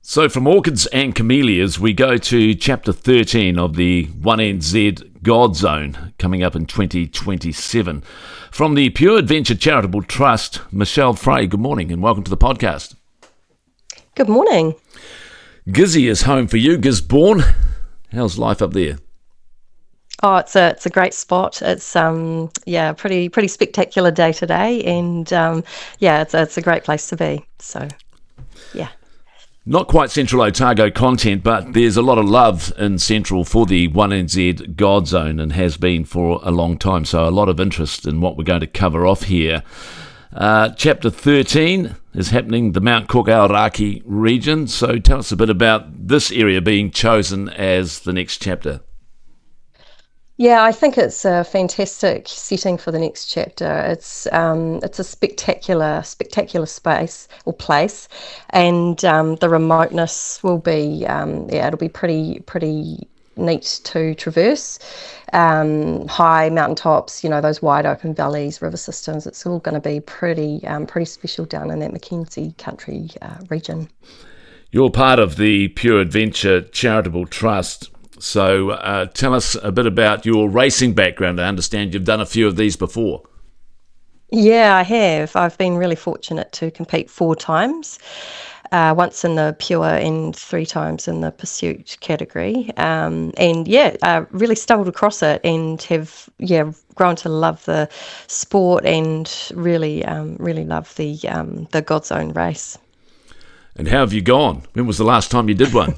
So from orchids and camellias, we go to Chapter 13 of the 1NZ God Zone coming up in 2027. From the Pure Adventure Charitable Trust, Michelle Frey, good morning and welcome to the podcast. Good morning. Gizzy is home for you, Gisborne. How's life up there? Oh, it's a great spot. It's pretty spectacular day today, and it's a great place to be. So, yeah. Not quite Central Otago content, but there's a lot of love in Central for the 1NZ God Zone and has been for a long time. So a lot of interest in what we're going to cover off here. Chapter 13 is happening, the Mount Cook Aoraki region. So tell us a bit about this area being chosen as the next chapter. Yeah, I think it's a fantastic setting for the next chapter. It's a spectacular space or place, and the remoteness will be it'll be pretty neat to traverse. High mountaintops, those wide open valleys, river systems. It's all going to be pretty special down in that Mackenzie Country region. You're part of the Pure Adventure Charitable Trust. So tell us a bit about your racing background. I understand you've done a few of these before. Yeah, I have. I've been really fortunate to compete 4 times, once in the Pure and 3 times in the Pursuit category. Really stumbled across it and have grown to love the sport and really love the God Zone race. And how have you gone? When was the last time you did one?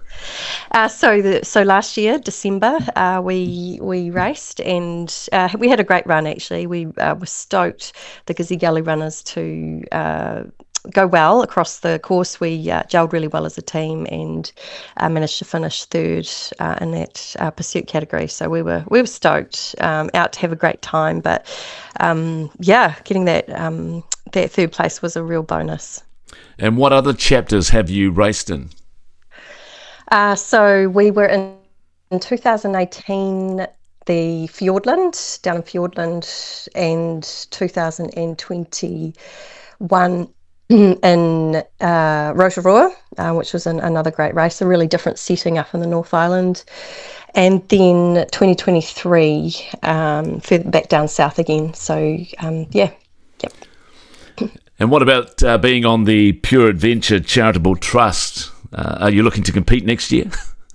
So last year, December, we raced and we had a great run actually. We were stoked, the Gizzy Gully runners, to go well across the course. We gelled really well as a team and managed to finish 3rd in that pursuit category. So we were stoked, out to have a great time. But getting that 3rd place was a real bonus. And what other chapters have you raced in? So we were in 2018, the Fiordland, down in Fiordland, and 2021 in Rotorua, which was another great race, a really different setting up in the North Island. And then 2023, further back down south again. So, Yep. And what about being on the Pure Adventure Charitable Trust? Are you looking to compete next year?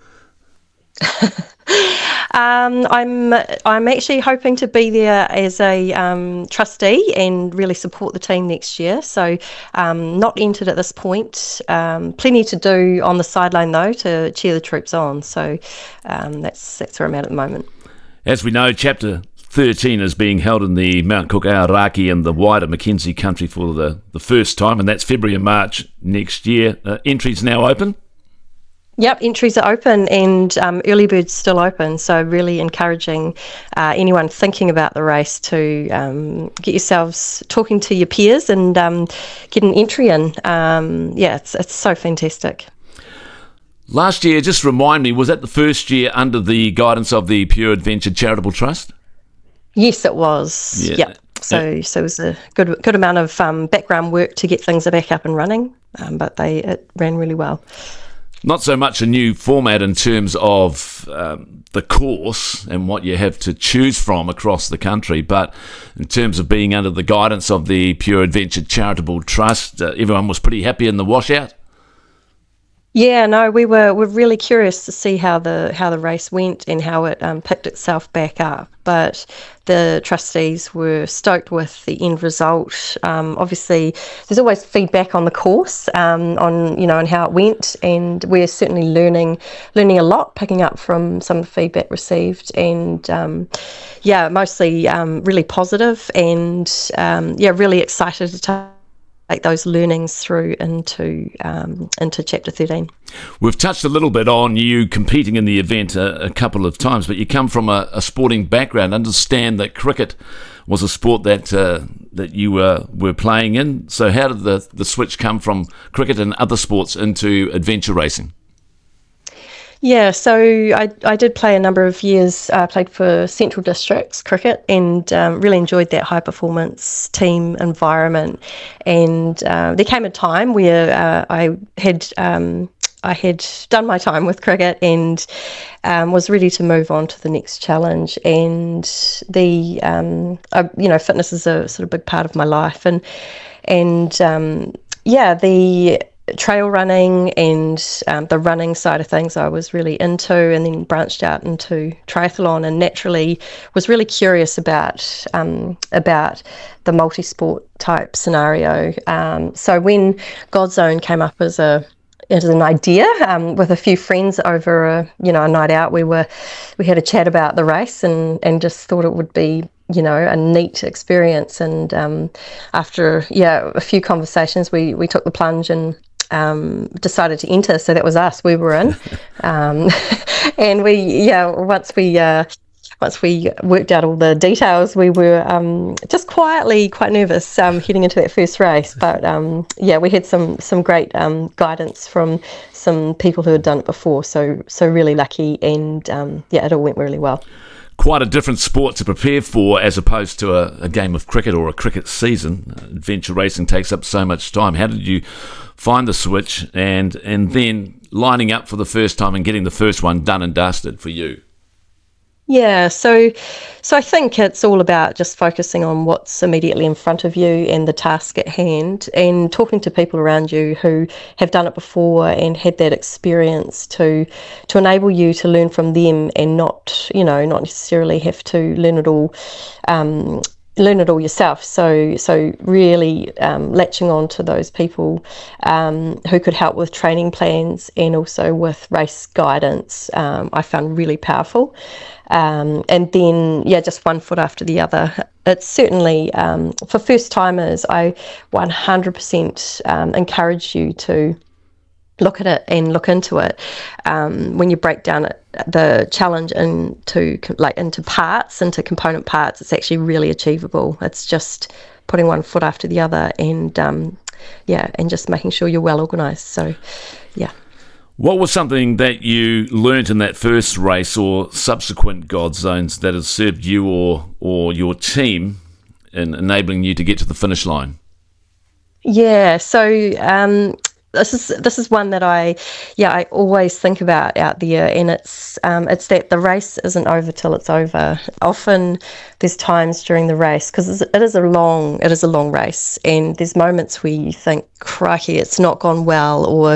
I'm actually hoping to be there as a trustee and really support the team next year. So not entered at this point. Plenty to do on the sideline though to cheer the troops on. So that's where I'm at the moment. As we know, Chapter 13 is being held in the Mount Cook Aoraki and the wider Mackenzie Country for the first time, and that's February and March next year. Entries now open? Yep, entries are open and early birds still open, so really encouraging anyone thinking about the race to get yourselves talking to your peers and get an entry in. It's so fantastic. Last year, just remind me, was that the first year under the guidance of the Pure Adventure Charitable Trust? Yes, it was. Yeah. Yep. So it was a good amount of background work to get things back up and running, but it ran really well. Not so much a new format in terms of the course and what you have to choose from across the country, but in terms of being under the guidance of the Pure Adventure Charitable Trust, everyone was pretty happy in the washout. Yeah, no, we're really curious to see how the race went and how it picked itself back up. But the trustees were stoked with the end result. Obviously, there's always feedback on the course, on how it went, and we're certainly learning a lot, picking up from some of the feedback received, and mostly really positive, and really excited to take those learnings through into Chapter 13. We've touched a little bit on you competing in the event a couple of times, but you come from a sporting background. Understand that cricket was a sport that you were playing in. So how did the switch come from cricket and other sports into adventure racing? Yeah, so I did play a number of years, played for Central Districts cricket, and really enjoyed that high performance team environment. And there came a time where I had I had done my time with cricket and was ready to move on to the next challenge. And the fitness is a sort of big part of my life, and the trail running and the running side of things I was really into, and then branched out into triathlon, and naturally was really curious about the multi-sport type scenario. So when Godzone came up as an idea with a few friends over a night out, we had a chat about the race and just thought it would be a neat experience. And after a few conversations, we took the plunge and decided to enter. So that was us. We were in, and once we worked out all the details, we were just quietly quite nervous heading into that first race. But we had some great guidance from some people who had done it before. So really lucky, and it all went really well. Quite a different sport to prepare for as opposed to a game of cricket or a cricket season. Adventure racing takes up so much time. How did you find the switch and then lining up for the first time and getting the first one done and dusted for you? Yeah, so I think it's all about just focusing on what's immediately in front of you and the task at hand, and talking to people around you who have done it before and had that experience to enable you to learn from them, and not necessarily have to learn it all yourself. So really latching on to those people who could help with training plans and also with race guidance, I found really powerful. And then, just one foot after the other. It's certainly, for first timers, I 100% encourage you to look at it and look into it. When you break down the challenge into parts, into component parts, it's actually really achievable. It's just putting one foot after the other, and just making sure you're well organised. So, yeah. What was something that you learnt in that first race or subsequent Godzones that has served you or your team in enabling you to get to the finish line? Yeah, so this is one that I always think about out there, and it's that the race isn't over till it's over. Often there's times during the race, because it is a long race, and there's moments where you think, crikey, it's not gone well, or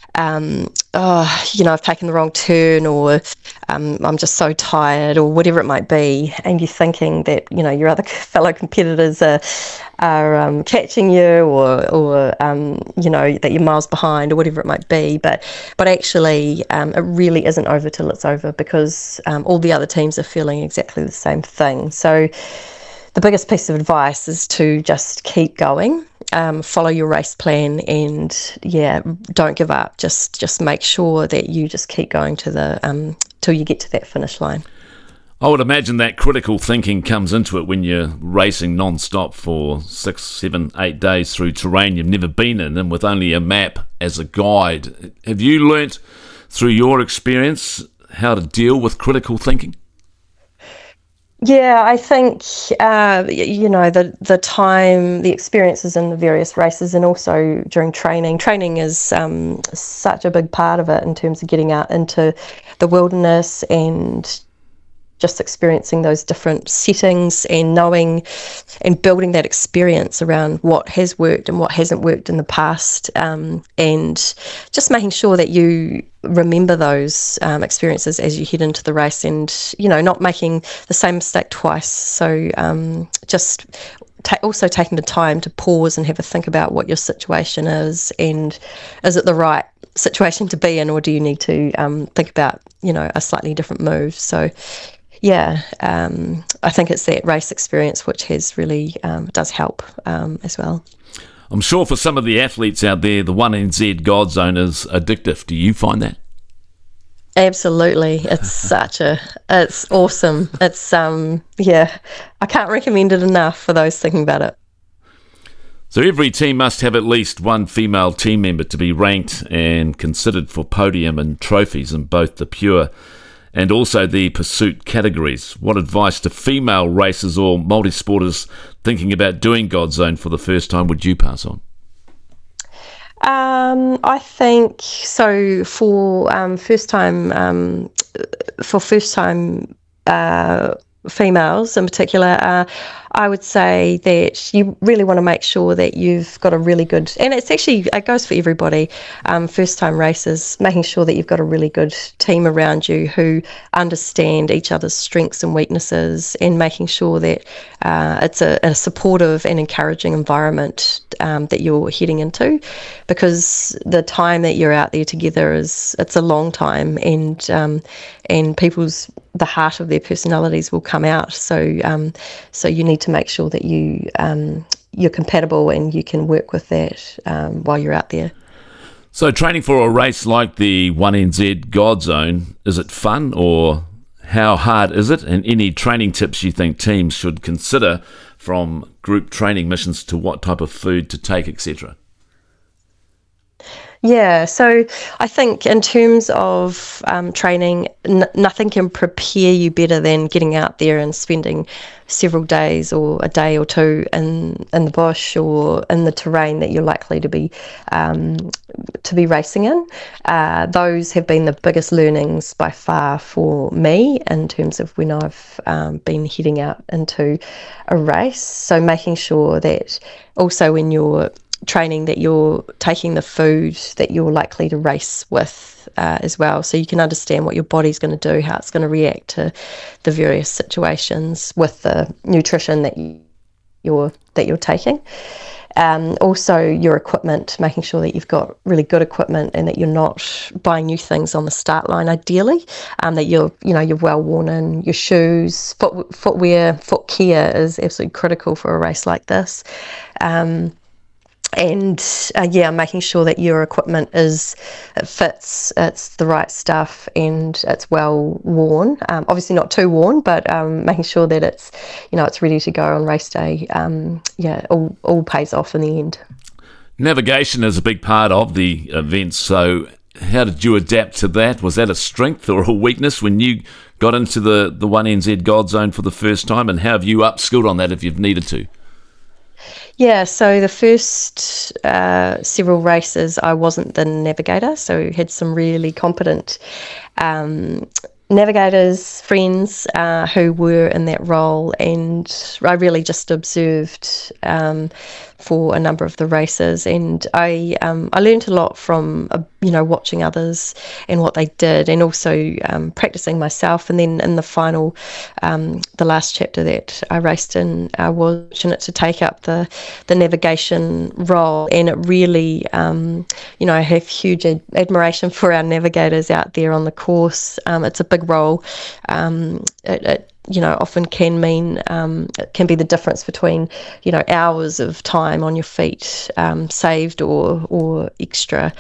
I've taken the wrong turn, or I'm just so tired, or whatever it might be, and you're thinking that your other fellow competitors are catching you, or that you're miles behind, or whatever it might be, but actually it really isn't over till it's over, because all the other teams are feeling exactly the same thing. So the biggest piece of advice is to just keep going. Follow your race plan, and don't give up. Just make sure that you just keep going to till you get to that finish line. I would imagine that critical thinking comes into it when you're racing non-stop for 6, 7, 8 days through terrain you've never been in, and with only a map as a guide. Have you learnt through your experience how to deal with critical thinking? Yeah, I think, the time, the experiences in the various races, and also during training. Training is such a big part of it in terms of getting out into the wilderness and just experiencing those different settings, and knowing and building that experience around what has worked and what hasn't worked in the past, and just making sure that you remember those experiences as you head into the race, and not making the same mistake twice. So also taking the time to pause and have a think about what your situation is, and is it the right situation to be in, or do you need to think about a slightly different move. So I think it's that race experience which has really does help as well. I'm sure for some of the athletes out there, the 1NZ Godzone is addictive. Do you find that? Absolutely. It's it's awesome. It's I can't recommend it enough for those thinking about it. So every team must have at least one female team member to be ranked and considered for podium and trophies in both the pure and also the pursuit categories. What advice to female racers or multi-sporters thinking about doing Godzone for the first time would you pass on? I think so. For first time females in particular, I would say that you really want to make sure that you've got a really good, and it goes for everybody, first time races, making sure that you've got a really good team around you who understand each other's strengths and weaknesses, and making sure that it's a supportive and encouraging environment that you're heading into, because the time that you're out there together it's a long time, and the heart of their personalities will come out. So you need to make sure that you're compatible and you can work with that while you're out there. So training for a race like the 1NZ Godzone, is it fun, or how hard is it? And any training tips you think teams should consider, from group training missions to what type of food to take, etc.? Yeah, so I think in terms of training, nothing can prepare you better than getting out there and spending several days or a day or two in the bush or in the terrain that you're likely to be racing in. Those have been the biggest learnings by far for me in terms of when I've been heading out into a race. So making sure that also when you're training that you're taking the food that you're likely to race with as well, so you can understand what your body's going to do, how it's going to react to the various situations with the nutrition that you're taking. Also your equipment, making sure that you've got really good equipment and that you're not buying new things on the start line ideally, that you're well worn in. Your shoes, footwear, foot care is absolutely critical for a race like this. Making sure that your equipment fits, it's the right stuff and it's well worn. Obviously not too worn, but making sure that it's ready to go on race day. All pays off in the end. Navigation is a big part of the event, so how did you adapt to that? Was that a strength or a weakness when you got into the 1NZ Godzone for the first time, and how have you upskilled on that if you've needed to? Yeah, so the first several races I wasn't the navigator, so had some really competent navigators, friends who were in that role, and I really just observed for a number of the races, and I learned a lot from watching others and what they did, and also practicing myself. And then in the final, the last chapter that I raced in, I was fortunate to take up the navigation role, and it really, I have huge admiration for our navigators out there on the course. It's a big role. It often can mean, it can be the difference between, hours of time on your feet saved or extra.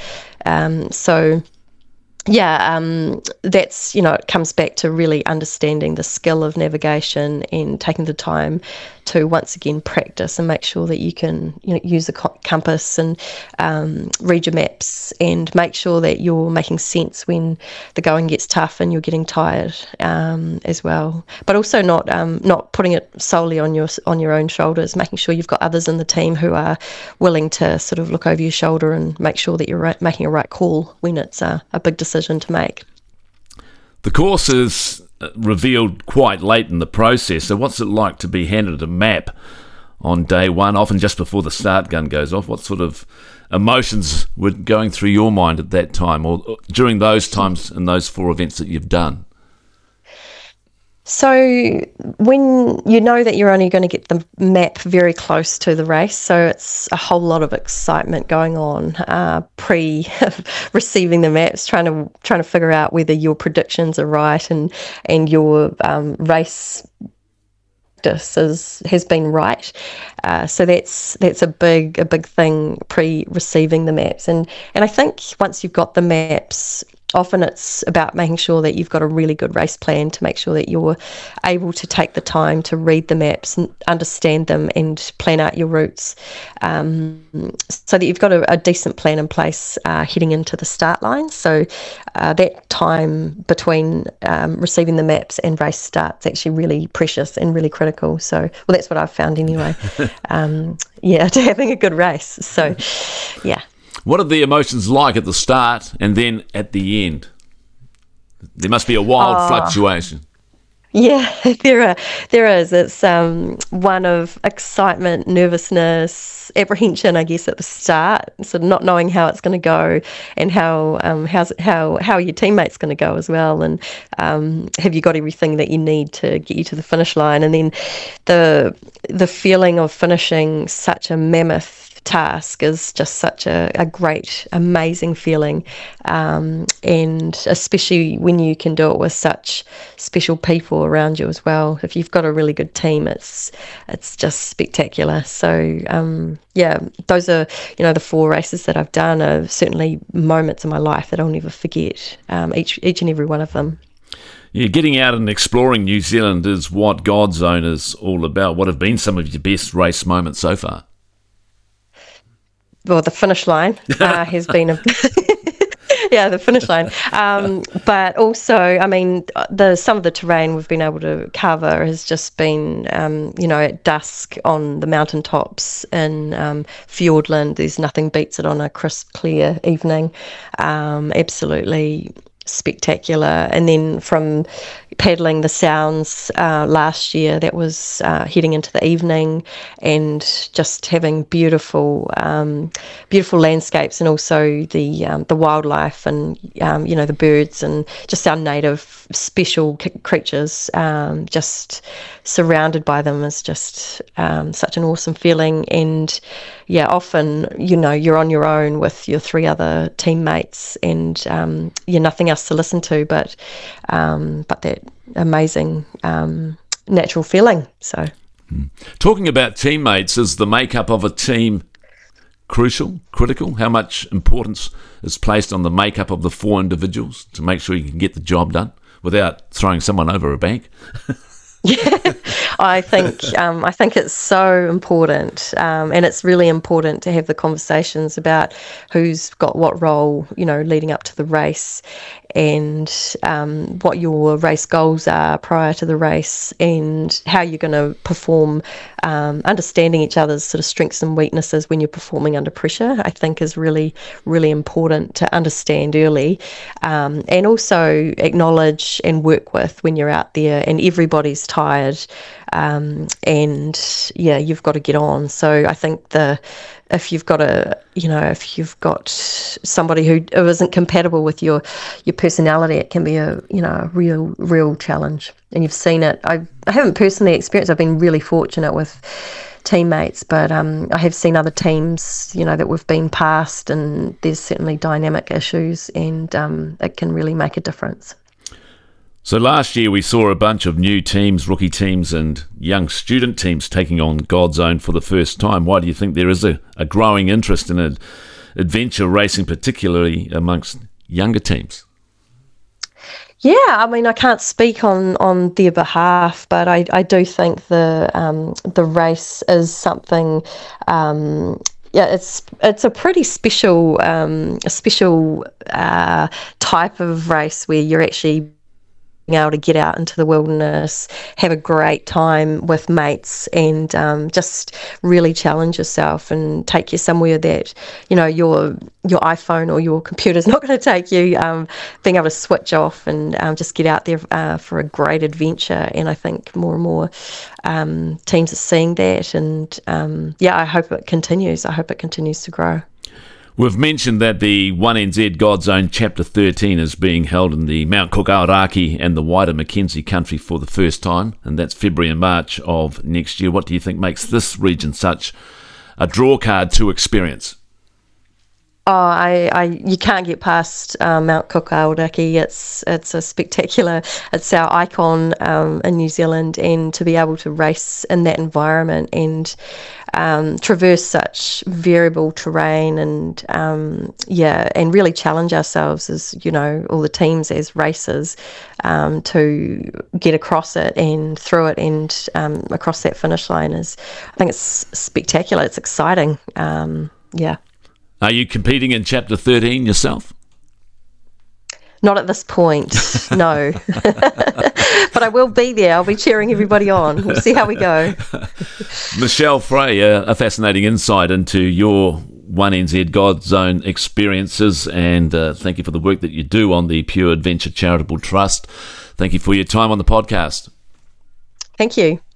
That's, it comes back to really understanding the skill of navigation and taking the time to once again practice and make sure that you can use a compass and read your maps and make sure that you're making sense when the going gets tough and you're getting tired as well. But also not putting it solely on your own shoulders, making sure you've got others in the team who are willing to sort of look over your shoulder and make sure that you're making a right call when it's a big decision to make. The course is revealed quite late in the process, so what's it like to be handed a map on day one, often just before the start gun goes off? What sort of emotions were going through your mind at that time, or during those times in those 4 events that you've done? So when you know that you're only going to get the map very close to the race, so it's a whole lot of excitement going on pre receiving the maps, trying to figure out whether your predictions are right and your race has been right. So that's a big thing pre receiving the maps, and I think once you've got the maps, often it's about making sure that you've got a really good race plan to make sure that you're able to take the time to read the maps and understand them and plan out your routes, so that you've got a decent plan in place heading into the start line. So that time between receiving the maps and race start is actually really precious and really critical. So, well, that's what I've found anyway. To having a good race. So, yeah. What are the emotions like at the start and then at the end? There must be a wild fluctuation. Yeah, there is. It's one of excitement, nervousness, apprehension, I guess, at the start. So not knowing how it's going to go, and how your teammate's going to go as well, and have you got everything that you need to get you to the finish line, and then the feeling of finishing such a mammoth task is just such a great, amazing feeling, and especially when you can do it with such special people around you as well. If you've got a really good team, it's just spectacular. So those are, the 4 races that I've done are certainly moments in my life that I'll never forget, each and every one of them. Yeah, getting out and exploring New Zealand is what GODZone is all about. What have been some of your best race moments so far? Well, the finish line has been the finish line. But also, I mean, some of the terrain we've been able to cover has just been, at dusk on the mountaintops in Fiordland. There's nothing beats it on a crisp, clear evening. Absolutely spectacular. And then from paddling the Sounds last year, that was heading into the evening, and just having beautiful landscapes, and also the wildlife, and the birds, and just our native special creatures, just surrounded by them is just such an awesome feeling. And often you're on your own with your 3 other teammates, and you're nothing else to listen to but that amazing natural feeling. So, talking about teammates, is the makeup of a team critical? How much importance is placed on the makeup of the 4 individuals to make sure you can get the job done without throwing someone over a bank? Yeah, I think it's so important, and it's really important to have the conversations about who's got what role, leading up to the race, and what your race goals are prior to the race, and how you're going to perform. Understanding each other's sort of strengths and weaknesses when you're performing under pressure, I think, is really, really important to understand early, and also acknowledge and work with when you're out there and everybody's tired, and you've got to get on. So I think if you've got somebody who isn't compatible with your personality, it can be a real challenge. And you've seen it. I haven't personally experienced. I've been really fortunate with teammates, but I have seen other teams, that we've been past, and there's certainly dynamic issues, and it can really make a difference. So last year we saw a bunch of new teams, rookie teams and young student teams taking on GODZone for the first time. Why do you think there is a growing interest in adventure racing, particularly amongst younger teams? Yeah, I mean, I can't speak on their behalf, but I do think the race is something. It's a pretty special type of race where you're actually able to get out into the wilderness, have a great time with mates, and just really challenge yourself and take you somewhere that your iPhone or your computer's not going to take you. Being able to switch off and just get out there for a great adventure, and I think more and more teams are seeing that, and I hope it continues. I hope it continues to grow. We've mentioned that the 1NZ GODZone Chapter 13 is being held in the Mount Cook Aoraki and the wider Mackenzie country for the first time, and that's February and March of next year. What do you think makes this region such a draw card to experience? You can't get past Mount Cook Aoraki. It's a spectacular. It's our icon in New Zealand, and to be able to race in that environment and traverse such variable terrain, and and really challenge ourselves as all the teams as racers to get across it and through it and across that finish line I think it's spectacular. It's exciting. Are you competing in Chapter 13 yourself? Not at this point, no. But I will be there. I'll be cheering everybody on. We'll see how we go. Michelle Frey, a fascinating insight into your One NZ God Zone experiences, and thank you for the work that you do on the Pure Adventure Charitable Trust. Thank you for your time on the podcast. Thank you.